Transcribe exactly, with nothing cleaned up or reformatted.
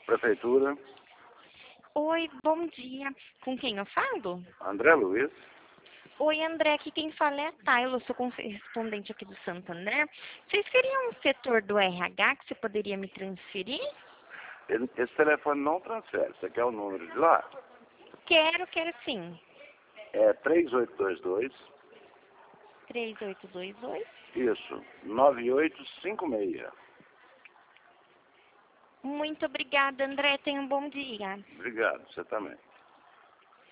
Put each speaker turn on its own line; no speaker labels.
Prefeitura,
Oi, bom dia. Com quem eu falo?
André Luiz.
Oi, André. Aqui quem fala é a Tayla. Eu sou correspondente aqui do Santander. Vocês teriam um setor do R H que você poderia me transferir?
Ele- Esse telefone não transfere. Você quer o número de lá?
Quero, quero sim.
É três oito dois dois,
três oito dois oito.
isso, nove oito cinco seis.
Muito obrigada, André. Tenha um bom dia.
Obrigado, você também.